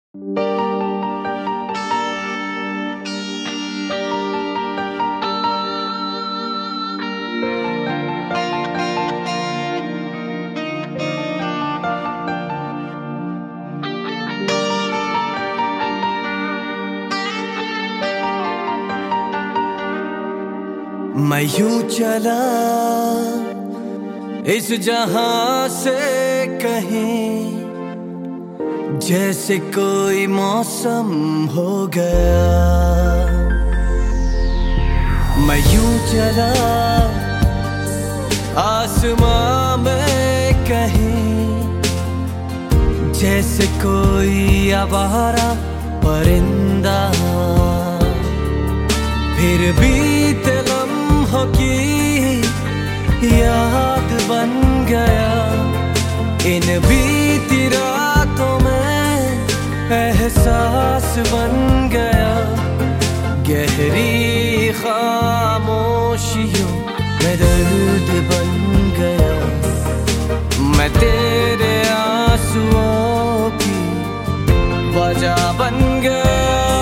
मैं यूं चला इस जहां से कहीं, जैसे कोई मौसम हो गया। मैं यूं चला आसमां में कहीं, जैसे कोई आवारा परिंदा। फिर भी लम्हों की याद बन गया, इन बीती रातों में एहसास बन गया। गहरी खामोशियों में दर्द बन गया। मैं तेरे आंसुओं की वजह बन गया।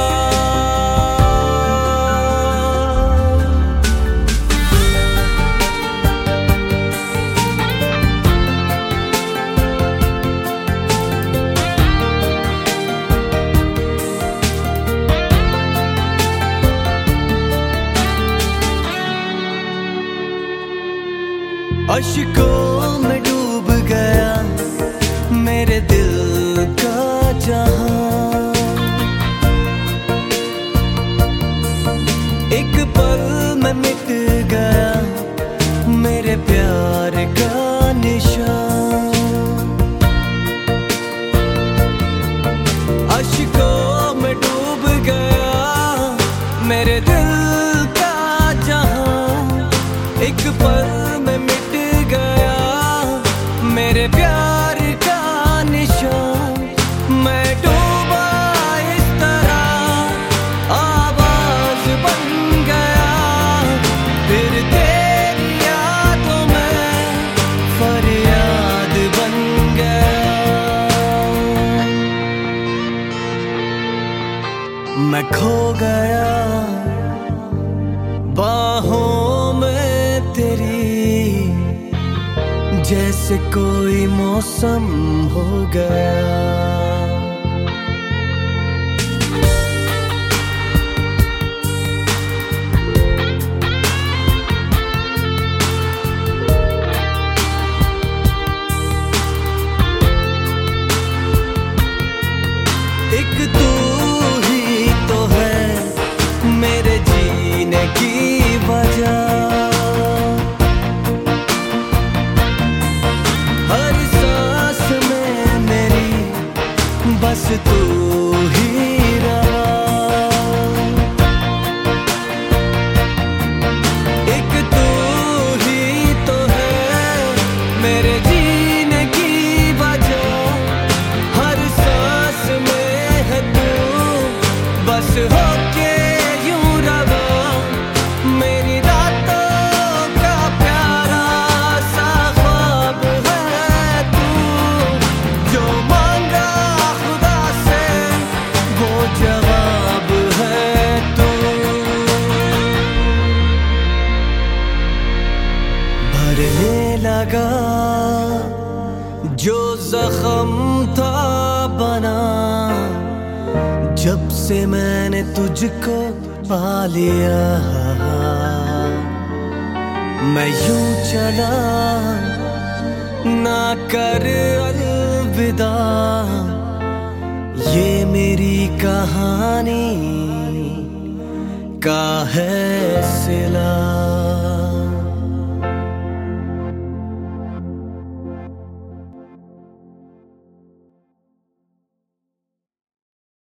अश्कों में डूब गया मेरे दिल का जहां। एक पल में मिट गया मेरे प्यार का निशान। अश्कों में डूब गया मेरे दिल का जहां। एक पल में मिट मेरे प्यार का निशान। मैं डूबा इस तरह आवाज बन गया। फिर तेरी यादों में फरियाद बन गया। मैं खो गया बाहों में तेरी, जैसे कोई मौसम हो गया। एक तू ही तो है मेरे जीने की वजह। बस तू ही रहा। एक तू ही तो है मेरे जीने की वजह। हर सांस में है तू, बस होके यूं रहा। मेरी रातों का प्यारा सा ख्वाब है तू, जो जवाब है तू। भरने लगा जो जख्म था बना, जब से मैंने तुझको पा लिया। मैं यूं चला ना कर अलविदा, ये मेरी कहानी का है सिला।